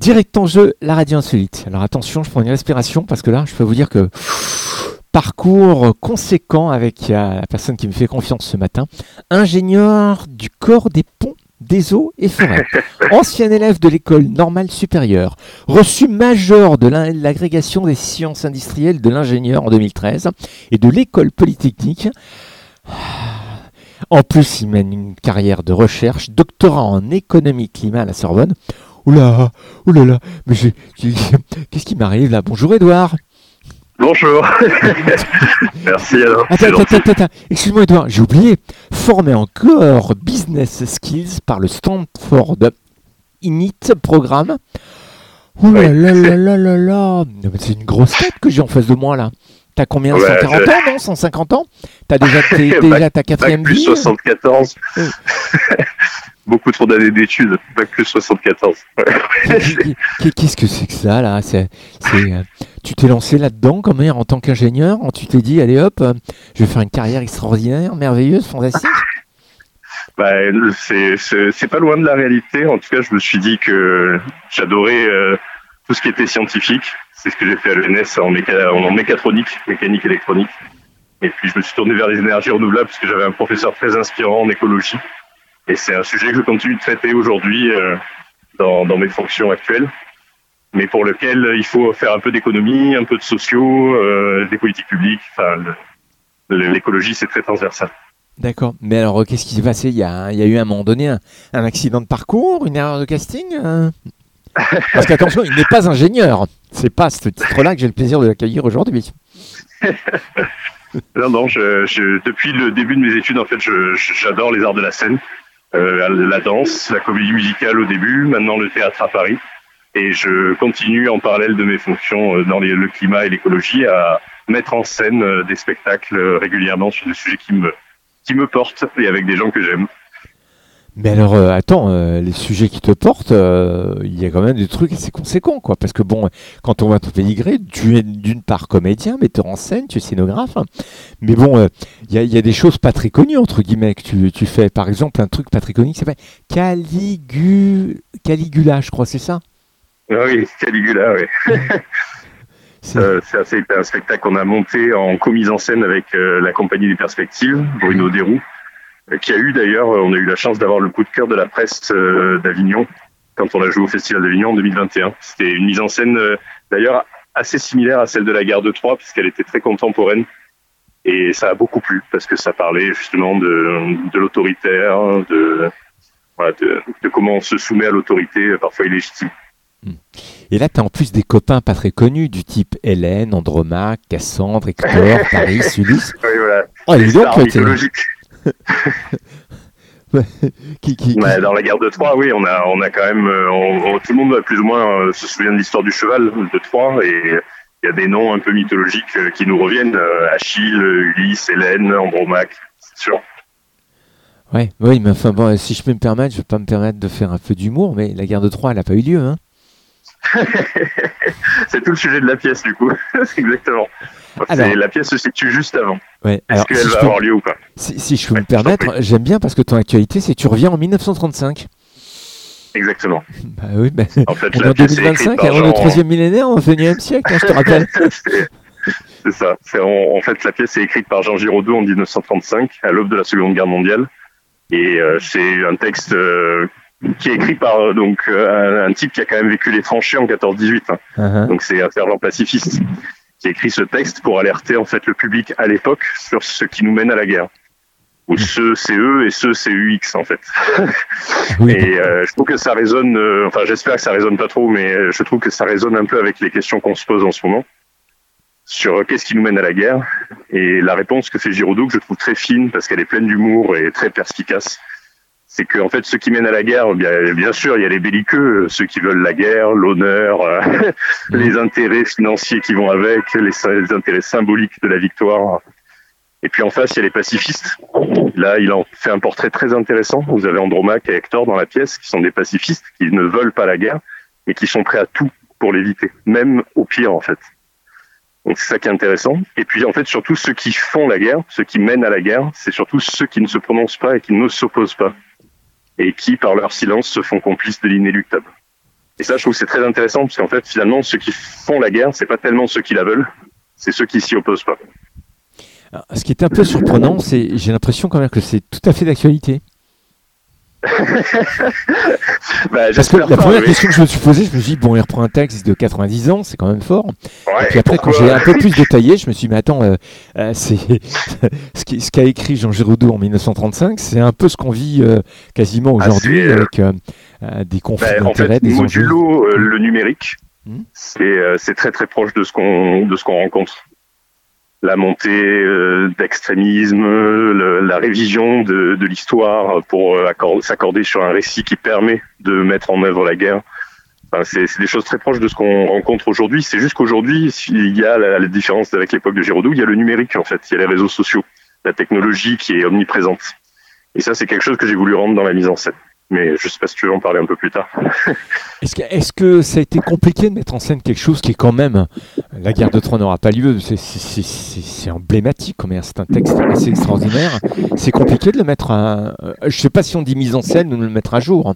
Direct en jeu, la radio insolite. Alors attention, je prends une respiration parce que là, je peux vous dire que parcours conséquent avec la personne qui me fait confiance ce matin. Ingénieur du corps des ponts, des eaux et forêts. Ancien élève de l'école normale supérieure. Reçu major de l'agrégation des sciences industrielles de l'ingénieur en 2013 et de l'école polytechnique. En plus, il mène une carrière de recherche, doctorat en économie climat à la Sorbonne. Oula, oulala, mais qu'est-ce qui m'arrive là? Bonjour Edouard. Bonjour. Merci alors. Attends. Excuse-moi Edouard, j'ai oublié. Formé en Core Business Skills par le Stanford Init Programme. Oulala. C'est une grosse tête que j'ai en face de moi là. T'as combien? 140 ans, non? 150 ans? T'as déjà ta quatrième vie? Plus 74. Beaucoup trop d'années d'études. Bac plus 74. Qu'est-ce que c'est que ça, là? Tu t'es lancé là-dedans en tant qu'ingénieur? Tu t'es dit, allez hop, je vais faire une carrière extraordinaire, merveilleuse, fantastique? C'est pas loin de la réalité. En tout cas, je me suis dit que j'adorais tout ce qui était scientifique. C'est ce que j'ai fait à l'ENS en mécatronique, mécanique électronique. Et puis je me suis tourné vers les énergies renouvelables parce que j'avais un professeur très inspirant en écologie. Et c'est un sujet que je continue de traiter aujourd'hui dans mes fonctions actuelles, mais pour lequel il faut faire un peu d'économie, un peu de sociaux, des politiques publiques. Enfin, l'écologie, c'est très transversal. D'accord. Mais alors, qu'est-ce qui s'est passé? Il y a eu à un moment donné un accident de parcours, une erreur de casting Parce qu'attention, il n'est pas ingénieur. C'est pas ce titre-là que j'ai le plaisir de l'accueillir aujourd'hui. Non, depuis le début de mes études, en fait, j'adore les arts de la scène, la danse, la comédie musicale au début, maintenant le théâtre à Paris, et je continue en parallèle de mes fonctions dans le climat et l'écologie à mettre en scène des spectacles régulièrement sur des sujets qui me portent et avec des gens que j'aime. Mais alors, attends, les sujets qui te portent, il y a quand même des trucs assez conséquents, quoi. Parce que bon, quand on voit ton pédigré, tu es d'une part comédien, metteur en scène, tu es scénographe. Mais bon, il y a des choses pas très connues, entre guillemets, que tu fais. Par exemple, un truc pas très connu qui s'appelle Caligula, je crois, c'est ça? Oui, Caligula, oui. C'est un spectacle qu'on a monté en co-mise en scène avec la compagnie des Perspectives, Bruno Desroux. Qui a eu d'ailleurs, on a eu la chance d'avoir le coup de cœur de la presse d'Avignon quand on a joué au Festival d'Avignon en 2021. C'était une mise en scène d'ailleurs assez similaire à celle de la guerre de Troie puisqu'elle était très contemporaine et ça a beaucoup plu parce que ça parlait justement de l'autoritaire, de comment on se soumet à l'autorité parfois illégitime. Et là, tu as en plus des copains pas très connus du type Hélène, Andromaque, Cassandre, Hector, Paris, Ulysse. Oui, voilà. Oh, et donc, mythologique. Dans la guerre de Troie, oui, on a quand même, tout le monde plus ou moins se souvient de l'histoire du cheval de Troie et il y a des noms un peu mythologiques qui nous reviennent, Achille, Ulysse, Hélène, Andromaque, c'est sûr. Oui, mais enfin bon, si je peux me permettre, je ne vais pas me permettre de faire un peu d'humour, mais la guerre de Troie, elle n'a pas eu lieu, hein. C'est tout le sujet de la pièce, du coup. Exactement. Alors, la pièce se situe juste avant. Ouais, Est-ce qu'elle va avoir lieu ou pas? Si je peux me permettre, j'aime bien parce que ton actualité, c'est tu reviens en 1935. Exactement. Bah oui, en fait, on est en 2025, on est au 3e millénaire, au 21e siècle, je te rappelle. C'est ça. En fait, la pièce est écrite par Jean Giraudoux en 1935, à l'aube de la Seconde Guerre mondiale. Et c'est un texte qui est écrit par un type qui a quand même vécu les tranchées en 14-18. Hein. Uh-huh. Donc c'est un fervent pacifiste qui a écrit ce texte pour alerter en fait le public à l'époque sur ce qui nous mène à la guerre. Ou ce c'est eux et ce c'est UX en fait. Oui. Et je trouve que ça résonne, j'espère que ça résonne pas trop, mais je trouve que ça résonne un peu avec les questions qu'on se pose en ce moment sur qu'est-ce qui nous mène à la guerre. Et la réponse que fait Giraudoux, que je trouve très fine parce qu'elle est pleine d'humour et très perspicace, c'est que en fait, ceux qui mènent à la guerre, bien sûr, il y a les belliqueux, ceux qui veulent la guerre, l'honneur, les intérêts financiers qui vont avec, les intérêts symboliques de la victoire. Et puis en face, il y a les pacifistes. Là, il en fait un portrait très intéressant. Vous avez Andromaque et Hector dans la pièce, qui sont des pacifistes, qui ne veulent pas la guerre, et qui sont prêts à tout pour l'éviter, même au pire, en fait. Donc c'est ça qui est intéressant. Et puis en fait, surtout ceux qui font la guerre, ceux qui mènent à la guerre, c'est surtout ceux qui ne se prononcent pas et qui ne s'opposent pas. Et qui, par leur silence, se font complices de l'inéluctable. Et ça, je trouve que c'est très intéressant parce qu'en fait, finalement, ceux qui font la guerre, c'est pas tellement ceux qui la veulent, c'est ceux qui s'y opposent pas. Alors, ce qui est un peu surprenant, c'est j'ai l'impression quand même que c'est tout à fait d'actualité. Parce que la première question que je me suis posée, je me suis dit, bon, il reprend un texte de 90 ans, c'est quand même fort. Ouais, et puis après, quand j'ai un peu plus détaillé, je me suis dit, mais attends, c'est ce qu'a écrit Jean Giraudoux en 1935, c'est un peu ce qu'on vit quasiment aujourd'hui avec des conflits d'intérêts, des enjeux. Modulo le numérique, c'est très très proche de ce qu'on rencontre. La montée d'extrémisme, la révision de l'histoire pour s'accorder sur un récit qui permet de mettre en œuvre la guerre. Enfin, c'est des choses très proches de ce qu'on rencontre aujourd'hui. C'est juste qu'aujourd'hui, il y a la différence avec l'époque de Giraudoux, il y a le numérique en fait, il y a les réseaux sociaux, la technologie qui est omniprésente. Et ça, c'est quelque chose que j'ai voulu rendre dans la mise en scène. Mais je ne sais pas si tu veux en parler un peu plus tard. Est-ce que ça a été compliqué de mettre en scène quelque chose qui est quand même... La guerre de Troie n'aura pas lieu, c'est emblématique, c'est un texte assez extraordinaire. C'est compliqué de le mettre je ne sais pas si on dit mise en scène ou de le mettre à jour.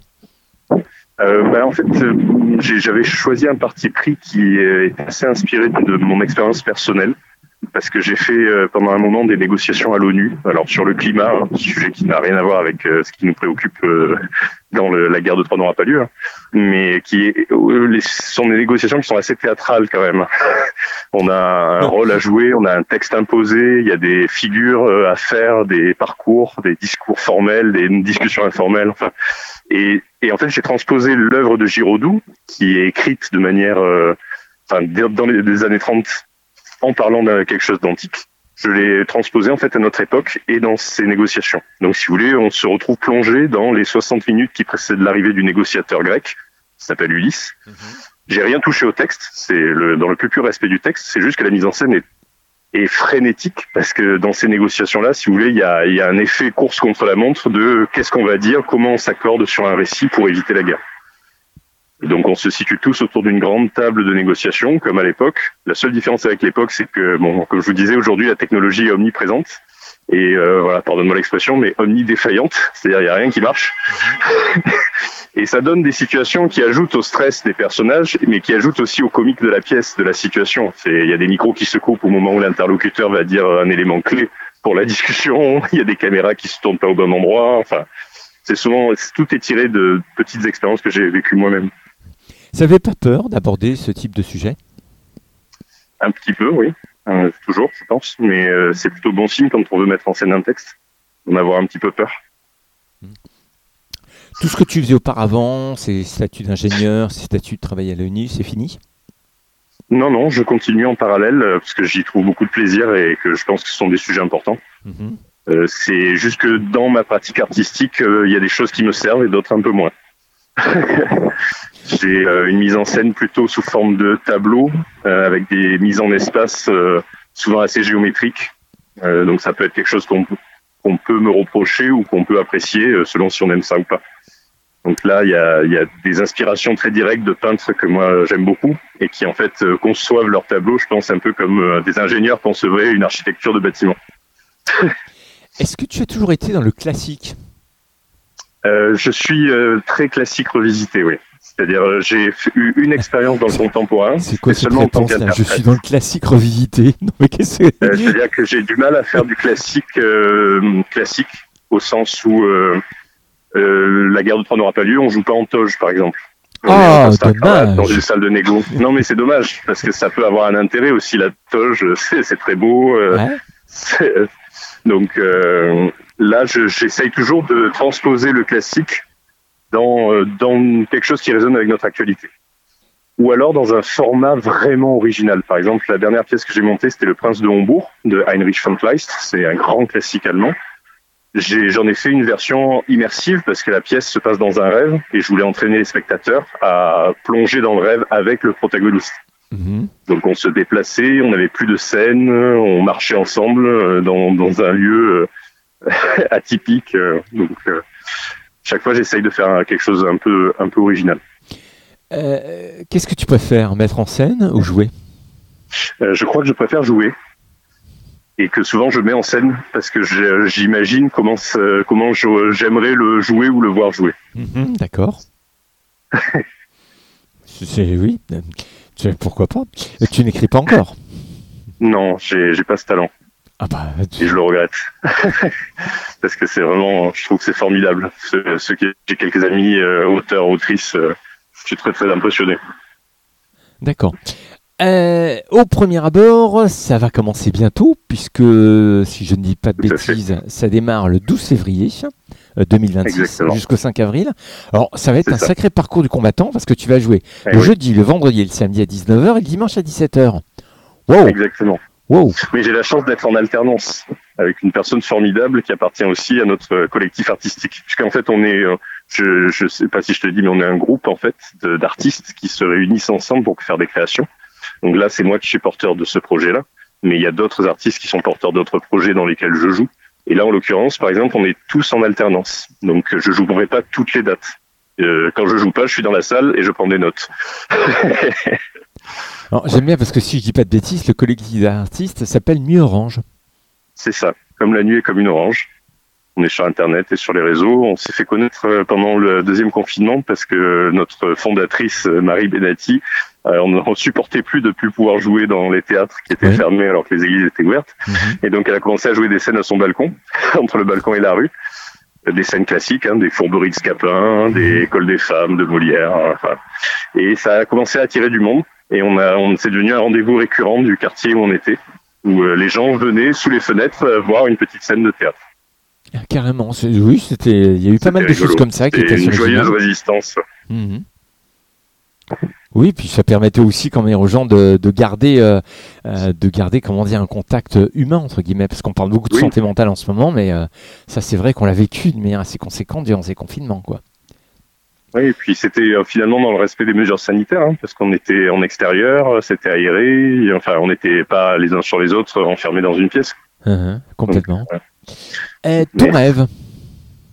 En fait, j'avais choisi un parti pris qui est assez inspiré de mon expérience personnelle. Parce que j'ai fait pendant un moment des négociations à l'ONU, alors sur le climat, un sujet qui n'a rien à voir avec ce qui nous préoccupe dans la guerre de Troie n'aura pas lieu, mais sont des négociations qui sont assez théâtrales quand même. On a un rôle à jouer, on a un texte imposé, il y a des figures à faire, des parcours, des discours formels, des discussions informelles, enfin. Et en fait, j'ai transposé l'œuvre de Giraudoux, qui est écrite de manière, dans les années 30, en parlant de quelque chose d'antique. Je l'ai transposé en fait à notre époque et dans ces négociations. Donc si vous voulez, on se retrouve plongé dans les 60 minutes qui précèdent l'arrivée du négociateur grec, qui s'appelle Ulysse. J'ai rien touché au texte, c'est dans le plus pur respect du texte, c'est juste que la mise en scène est frénétique, parce que dans ces négociations-là, si vous voulez, il y a un effet course contre la montre de qu'est-ce qu'on va dire, comment on s'accorde sur un récit pour éviter la guerre. Et donc on se situe tous autour d'une grande table de négociation, comme à l'époque. La seule différence avec l'époque, c'est que, comme je vous disais, aujourd'hui la technologie est omniprésente. Et pardonne-moi l'expression, mais omnidéfaillante, c'est-à-dire il n'y a rien qui marche. Et ça donne des situations qui ajoutent au stress des personnages, mais qui ajoutent aussi au comique de la pièce, de la situation. Il y a des micros qui se coupent au moment où l'interlocuteur va dire un élément clé pour la discussion, il y a des caméras qui se tournent pas au bon endroit, enfin, tout est tiré de petites expériences que j'ai vécues moi-même. Ça n'avait pas peur d'aborder ce type de sujet ? Un petit peu, oui. Toujours, je pense. Mais c'est plutôt bon signe quand on veut mettre en scène un texte, d'en avoir un petit peu peur. Tout ce que tu faisais auparavant, ces statuts d'ingénieur, ces statuts de travail à l'ONU, c'est fini ? Non, je continue en parallèle parce que j'y trouve beaucoup de plaisir et que je pense que ce sont des sujets importants. C'est juste que dans ma pratique artistique, il y a des choses qui me servent et d'autres un peu moins. J'ai une mise en scène plutôt sous forme de tableau, avec des mises en espace souvent assez géométriques. Donc ça peut être quelque chose qu'on peut me reprocher ou qu'on peut apprécier selon si on aime ça ou pas. Donc là, il y a des inspirations très directes de peintres que moi j'aime beaucoup et qui en fait conçoivent leurs tableaux, je pense un peu comme des ingénieurs concevraient une architecture de bâtiment. Est-ce que tu as toujours été dans le classique ? Je suis très classique revisité, oui. C'est-à-dire, j'ai eu une expérience dans le contemporain. C'est quoi cette réponse là ? Je suis dans le classique revisité. Non, mais qu'est-ce que... C'est-à-dire que j'ai du mal à faire du classique au sens où la guerre de Troie n'aura pas lieu, on joue pas en toge, par exemple. Dommage. Dans une salle de négo. Non, mais c'est dommage, parce que ça peut avoir un intérêt aussi, la toge, c'est très beau. Donc là, j'essaye toujours de transposer le classique dans quelque chose qui résonne avec notre actualité. Ou alors dans un format vraiment original. Par exemple, la dernière pièce que j'ai montée, c'était Le Prince de Hombourg, de Heinrich von Kleist. C'est un grand classique allemand. J'en ai fait une version immersive parce que la pièce se passe dans un rêve et je voulais entraîner les spectateurs à plonger dans le rêve avec le protagoniste. Donc on se déplaçait, on n'avait plus de scène, on marchait ensemble dans un lieu atypique. Donc chaque fois j'essaye de faire quelque chose un peu original. Qu'est-ce que tu préfères, mettre en scène ou jouer ? Je crois que je préfère jouer et que souvent je mets en scène parce que j'imagine comment j'aimerais le jouer ou le voir jouer. D'accord. Oui, pourquoi pas. Tu n'écris pas encore? Non, j'ai pas ce talent. Ah bah, Et je le regrette. Parce que c'est vraiment, je trouve que c'est formidable. J'ai quelques amis auteurs, autrices, je suis très très impressionné. D'accord. Au premier abord, ça va commencer bientôt, puisque, si je ne dis pas de bêtises, ça démarre le 12 février 2026 Exactement. jusqu'au 5 avril. Alors, ça va être un sacré parcours du combattant, parce que tu vas jouer le oui. jeudi, le vendredi et le samedi à 19h et le dimanche à 17h. Wow. Exactement. Wow. Mais j'ai la chance d'être en alternance avec une personne formidable qui appartient aussi à notre collectif artistique. Puisqu'en fait, on est, je sais pas si je te le dis, mais on est un groupe en fait d'artistes qui se réunissent ensemble pour faire des créations. Donc là, c'est moi qui suis porteur de ce projet-là, mais il y a d'autres artistes qui sont porteurs d'autres projets dans lesquels je joue. Et là, en l'occurrence, par exemple, on est tous en alternance. Donc, je jouerai pas toutes les dates. Quand je joue pas, je suis dans la salle et je prends des notes. Alors, j'aime bien parce que si je dis pas de bêtises, le collectif d'artistes s'appelle Nuit Orange. C'est ça. Comme la nuit est comme une orange. On est sur Internet et sur les réseaux. On s'est fait connaître pendant le deuxième confinement parce que notre fondatrice, Marie Benatti, on ne supportait plus de plus pouvoir jouer dans les théâtres qui étaient fermés alors que les églises étaient ouvertes. Et donc, elle a commencé à jouer des scènes à son balcon, entre le balcon et la rue. Des scènes classiques, des fourberies de Scapin, des écoles des femmes de Molière. Enfin. Et ça a commencé à attirer du monde. Et on s'est devenu un rendez-vous récurrent du quartier où on était, où les gens venaient sous les fenêtres voir une petite scène de théâtre. Carrément, oui, il y a eu pas mal de choses comme ça qui étaient une joyeuse résistance. Mmh. Oui, puis ça permettait aussi quand même aux gens de garder, comment dire, un contact humain entre guillemets, parce qu'on parle beaucoup de santé mentale en ce moment, mais ça c'est vrai qu'on l'a vécu de manière assez conséquente durant ces confinements, quoi. Oui, et puis c'était finalement dans le respect des mesures sanitaires, parce qu'on était en extérieur, c'était aéré, enfin on n'était pas les uns sur les autres enfermés dans une pièce. Complètement. Donc, ton rêve. Pardon ?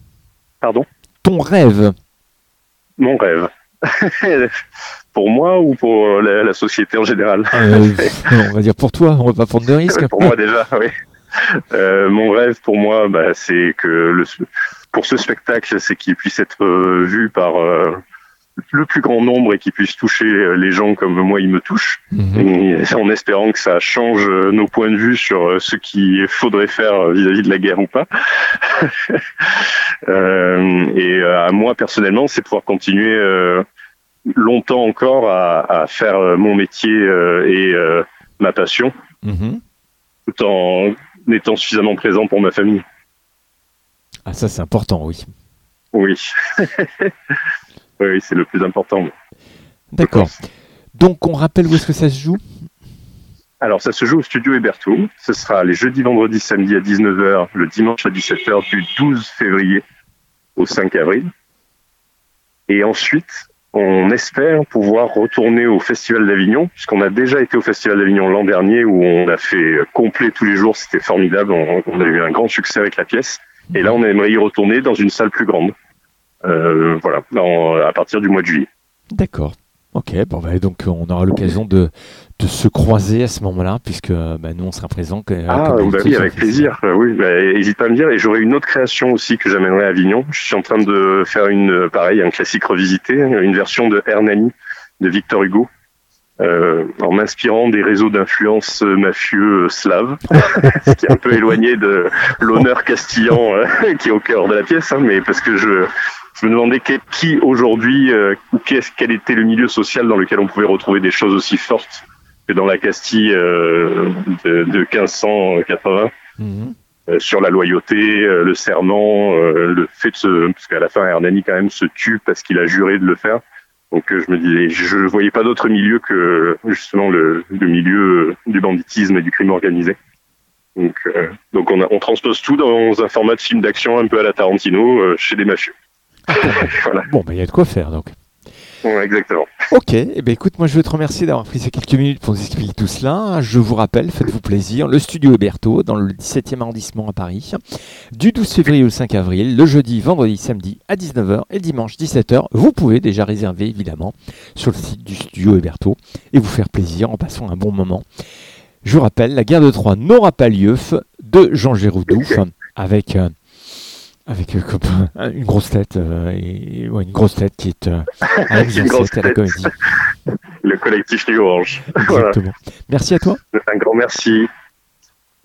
Ton rêve. Mon rêve. Pour moi ou pour la société en général? On va dire pour toi, on va pas prendre de risques. Pour moi déjà, oui. Mon rêve pour moi, c'est que pour ce spectacle, c'est qu'il puisse être vu par le plus grand nombre et qu'il puisse toucher les gens comme moi il me touche, et en espérant que ça change nos points de vue sur ce qu'il faudrait faire vis-à-vis de la guerre ou pas. Et à moi personnellement, c'est pouvoir continuer longtemps encore à faire mon métier et ma passion, tout en étant suffisamment présent pour ma famille. Ah, ça c'est important, oui. Oui. Oui, c'est le plus important. D'accord. Donc, on rappelle où est-ce que ça se joue ? Alors, ça se joue au studio Héberto. Ce sera les jeudis, vendredis, samedis à 19h, le dimanche à 17h du 12 février au 5 avril. Et ensuite, on espère pouvoir retourner au Festival d'Avignon, puisqu'on a déjà été au Festival d'Avignon l'an dernier, où on a fait complet tous les jours. C'était formidable. On a eu un grand succès avec la pièce. Et là, on aimerait y retourner dans une salle plus grande. Voilà, à partir du mois de juillet. D'accord. Ok, donc on aura l'occasion de se croiser à ce moment-là, puisque nous on sera présents. Oui, avec plaisir. Oui, n'hésite pas à me dire. Et j'aurai une autre création aussi que j'amènerai à Avignon. Je suis en train de faire un classique revisité, une version de Hernani de Victor Hugo, en m'inspirant des réseaux d'influence mafieux slaves, ce qui est un peu éloigné de l'honneur castillan qui est au cœur de la pièce, mais parce que je me demandais qui aujourd'hui, quel était le milieu social dans lequel on pouvait retrouver des choses aussi fortes que dans la Castille de 1580, sur la loyauté, le serment, le fait parce qu'à la fin Hernani quand même se tue parce qu'il a juré de le faire. Donc je me disais, je voyais pas d'autre milieu que justement le milieu du banditisme et du crime organisé. Donc on transpose tout dans un format de film d'action un peu à la Tarantino chez des mafieux. Voilà. Bon, il y a de quoi faire donc. Ouais, exactement. Ok, écoute, moi je veux te remercier d'avoir pris ces quelques minutes pour nous expliquer tout cela. Je vous rappelle, faites-vous plaisir, le studio Héberto, dans le 17e arrondissement à Paris, du 12 février au 5 avril, le jeudi, vendredi, samedi à 19h et le dimanche 17h. Vous pouvez déjà réserver évidemment sur le site du studio Héberto et vous faire plaisir en passant un bon moment. Je vous rappelle, la guerre de Troie n'aura pas lieu de Jean Giraudoux avec une grosse tête, une grosse tête qui est à la mise en scène à la comédie. le collectif Nuit Orange. Voilà. Exactement. Merci à toi. Un grand merci.